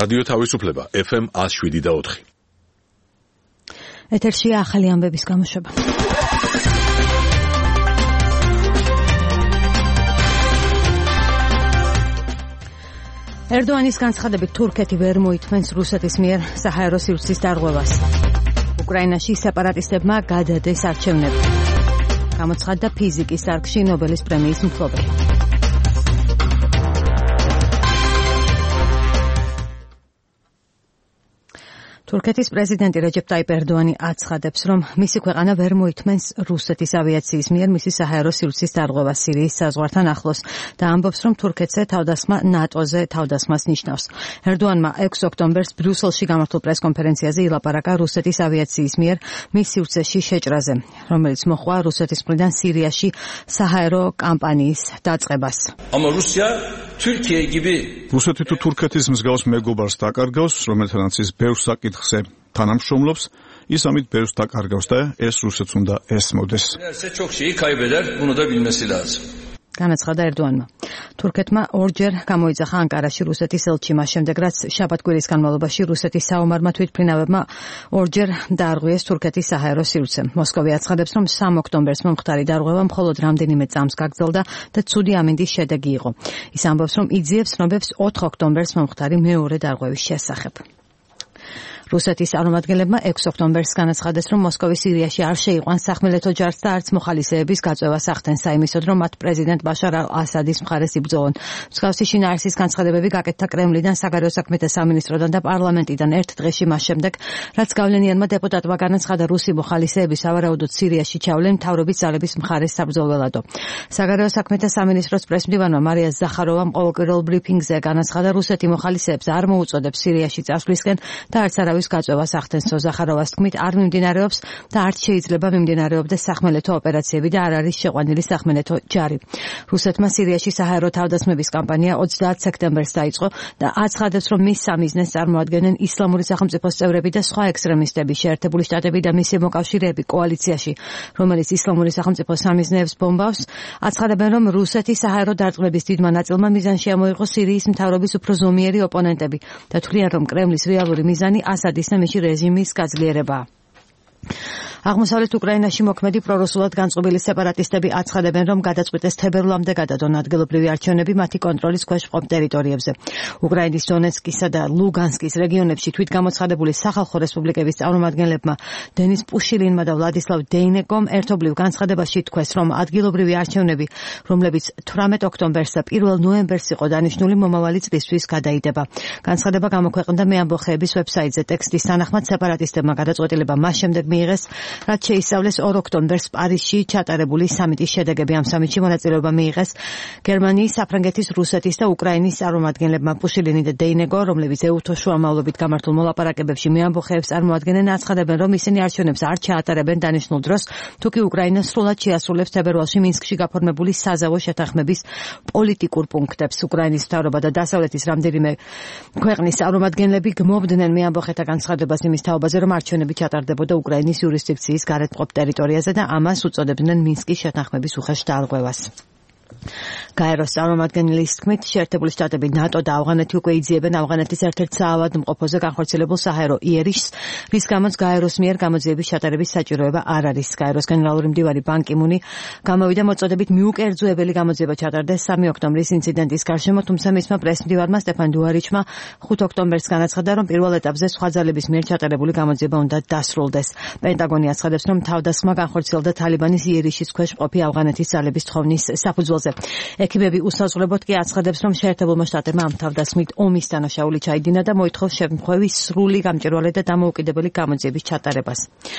რადიო თავისუფლება FM 107.4. ეთერშია ახალი ამბების გამოშვება. ერდოანის განცხადებით თურქეთი ვერ მოითმენს რუსეთის მიერ საჰაერო სივრცის დარღვევას. უკრაინაში სეპარატისტებმა გადადეს არჩევნები. გამოცხადდა ფიზიკის დარგში ნობელის პრემიის მფლობელი. თურქეთის პრეზიდენტი რეჯეპ ტაიპ ერდოანი აცხადებს, რომ მისი ქვეყანა ვერ მოითმენს რუსეთის ავიაციის მიერ მისი საჰაერო სივრცის დარღვევას სირიის საზღვართან ახლოს და ამბობს, რომ თურქეთზე თავდასხმა ნატოზე თავდასხმას ნიშნავს. ერდოანმა 6 ოქტომბერს ბრიუსელში გამართულ პრესკონფერენციაზე ილაპარაკა რუსეთის ავიაციის მიერ მის სივრცეში შეჭრაზე, რომელიც მოჰყვა რუსეთის მხრიდან სირიაში საჰაერო კამპანიის დაწყებას. რუსეთი თუ თურქეთის მსგავს მეგობარს დაკარგავს, რომელთანაც ის ბევრ საკითხზე თანამშრომლობს, ის ამით ბევრს დაკარგავს და ეს რუსეთს უნდა ესმოდეს. განაცხადა ერდოანმა. თურქეთმა ორჯერ გამოიძახა ანკარაში რუსეთის ელჩი, მას შემდეგ რაც შაბათ-კვირის განმავლობაში რუსეთის საომარმა თვითმფრინავებმა ორჯერ დაარღვიეს თურქეთის საჰაერო სივრცე. მოსკოვი აცხადებს, რომ 3 ოქტომბერს მომხდარი დარღვევა მხოლოდ რამდენიმე წამს გაგრძელდა და ცუდი ამინდის შედეგი იყო. ის ამბობს, რომ იძიებს ცნობებს 4 ოქტომბერს მომხდარი მეორე დარღვევის შესახებ. რუსეთის წარმომადგენლებმა 6 ოქტომბერს განაცხადეს, რომ მოსკოვი სირიაში არ შეიყვანს სახმელეთო ჯარს და არც მოხალისეების გაწევას ახდენს საიმისოდ, რომ მათ პრეზიდენტ ბაშარ ალ-ასადის მხარეს იბრძოლონ. მსგავსი შინაარსის განცხადებები გაკეთდა კრემლიდან, საგარეო საქმეთა სამინისტროდან და პარლამენტიდან ერთ დღეში მას შემდეგ, რაც გავლენიანმა დეპუტატმა განაცხადა რუსი მოხალისეები სავარაუდოდ სირიაში ჩავლენ მთავრობის ძალების მხარეს საბრძოლველადო. საგარეო საქმეთა სამინისტროს პრესმდივანმა მარია ზახაროვამ ყოველკვირეულ ბრიფინგზე განაცხადა, რუსეთი მოხალისეებს არ მოუწოდებს სირიაში წასვლისკენ და არც არავის გაწევას ახდენს. ზახაროვას თქმით, არ მიმდინარეობს და არც შეიძლება მიმდინარეობდეს სახმელეთო ოპერაციები და არ არის შეყვანილი სახმელეთო ჯარი. რუსეთმა სირიაში საჰაერო თავდასხმების კამპანია 30 სექტემბერს დაიწყო და აცხადებს, რომ მის სამიზნეს წარმოადგენენ ისლამური სახელმწიფოს წევრები და სხვა ექსტრემისტები, შეერთებული შტატები და მისი მოკავშირეები კოალიციაში, რომელიც ისლამური სახელმწიფოს სამიზნეებს ბომბავს. აცხადებენ, რომ რუსეთის საჰაერო დარტყმების დიდმა ნაწილმა მიზანში ამოიღო სირიის მთავრობის უფრო ზომიერი ოპონენტები და თვლიან, რომ კრემლის რეალური მიზანი ასადის და მისი რეჟიმის გაძლიერებაა. აღმოსავლეთ უკრაინაში მოქმედი პრორუსულად განწყობილი სეპარატისტები აცხადებენ, რომ გადაწყვიტეს თებერვლამდე გადადონ ადგილობრივი არჩევნები მათი კონტროლის ქვეშ მყოფ ტერიტორიებზე. უკრაინის დონეცკისა და ლუგანსკის რეგიონებში თვითგამოცხადებული სახალხო რესპუბლიკების წარმომადგენლებმა დენის პუშილინმა და ვლადისლავ დეინეკომ ერთობლივ განცხადებაში თქვეს, რომ ადგილობრივი არჩევნები, რომლებიც 18 ოქტომბერს და 1 ნოემბერს იყო დანიშნული, მომავალი წლისთვის გადაიდება. განცხადება გამოქვეყნდა მეამბოხეების ვებსაიტზე. ტექსტის თანახმად სეპარატისტებმა გადაწყვეტილება მას შემდეგ მიიღეს, რაც შეისწავლეს 2 ოქტომბერს პარიზში ჩატარებული სამიტის შედეგები. ამ სამიტში მონაწილეობა მიიღეს გერმანიის, საფრანგეთის, რუსეთის და უკრაინის წარმომადგენლებმა. პუშილინი და დეინეკო, რომლებიც ეუთო შუამავლობით გამართულ მოლაპარაკებებში მეამბოხეებს წარმოადგენენ, აცხადებენ, რომ ისინი არჩევნებს არ ჩაატარებენ დანიშნულ დროს, თუკი უკრაინა სრულად შეასრულებს თებერვალში მინსკში გაფორმებული საზავო შეთანხმების პოლიტიკურ პუნქტებს. უკრაინის მთავრობა და დასავლეთის რამდენიმე ქვეყნის წარმომადგენლები გმობდნენ მეამბოხეთა განცხადებას იმის თაობაზე, რომ არჩევნები ჩატარდებოდა უკრაინის იურისდიქციის გარეთ მყოფ ტერიტორიაზე და ამას უწოდებდნენ მინსკის შეთანხმების უხეშ დარღვევას. გაეროს წარმომადგენლის თქმით, შეერთებული შტატები, ნატო და ავღანეთი უკვე იძიებენ ავღანეთის ერთ-ერთ საავადმყოფოზე განხორციელებულ საჰაერო იერიშს, რის გამოც გაეროს მიერ გამოძიების ჩატარების საჭიროება არ არის. გაეროს გენერალური მდივანი ბან კი მუნი გამოვიდა მოწოდებით მიუკერძოებელი გამოძიება ჩატარდეს 3 ოქტომბრის ინციდენტის გარშემო, თუმცა მისმა პრესმდივანმა სტეფან დუარიჩმა 5 ოქტომბერს განაცხადა, რომ პირველ ეტაპზე სხვა ძალების მიერ ჩატარებული გამოძიება უნდა დასრულდეს. პენტაგონი აცხადებს, რომ თავდასხმა განხორციელდა თალიბანის იერიშის ქვეშ მყოფი ავღანეთის ძალების თხოვნის საფუძველზე. ექიმები უსაზღვრებოდ კი აცხადებს, რომ შეერთებულმა შტატებმა ამ თავდასხმით ომის დანაშაული ჩაიდინა და მოითხოვს შემთხვევის სრული გამჭვირვალე და დამოუკიდებელი გამოძიების ჩატარებას.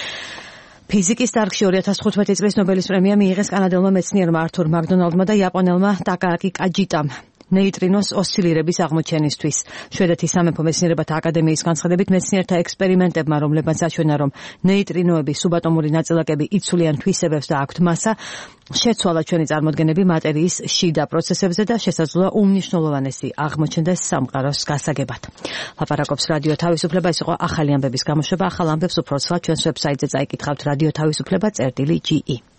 ფიზიკის დარგში 2015 წლის ნობელის პრემია მიიღეს კანადელმა მეცნიერმა ართურ მაკდონალდმა და იაპონელმა ტაკააკი კაჯიტამ. ნეიტრინოს ოსცილირების აღმოჩენისთვის. შვედეთის სამეფო მეცნიერებათა აკადემიის განცხადებით, მეცნიერთა ექსპერიმენტებმა, რომლებმაც აჩვენა, რომ ნეიტრინოები სუბატომური ნაწილაკები იცვლიან თვისებებს და აქვთ მასა, შეცვალა ჩვენი წარმოდგენები მატერიის შიდა პროცესებზე და შესაძლოა უმნიშვნელოვანესი აღმოჩნდეს სამყაროს გასაგებად. ლაპარაკობს რადიო თავისუფლება, ეს იყო ახალი ამბების გამოშვება. ახალ ამბებს უფრო ცალ ჩვენს ვებსაიტზე წაიკითხავთ radio-tavisupleba.ge.